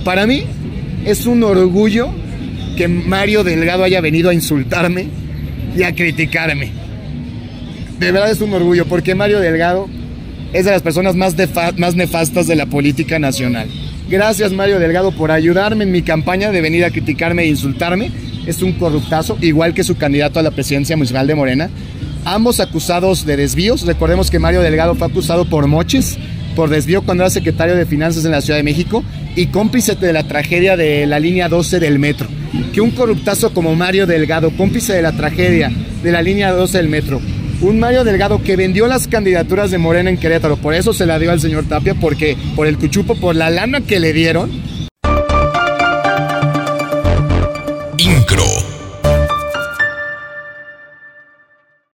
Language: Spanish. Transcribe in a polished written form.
Para mí es un orgullo que Mario Delgado haya venido a insultarme y a criticarme. De verdad es un orgullo, porque Mario Delgado es de las personas más nefastas de la política nacional. Gracias, Mario Delgado, por ayudarme en mi campaña de venir a criticarme e insultarme. Es un corruptazo, igual que su candidato a la presidencia municipal de Morena. Ambos acusados de desvíos. Recordemos que Mario Delgado fue acusado por moches, por desvío cuando era secretario de Finanzas en la Ciudad de México y cómplice de la tragedia de la línea 12 del metro. Que un corruptazo como Mario Delgado, cómplice de la tragedia de la línea 12 del metro, un Mario Delgado que vendió las candidaturas de Morena en Querétaro, por eso se la dio al señor Tapia, porque por el cuchupo, por la lana que le dieron,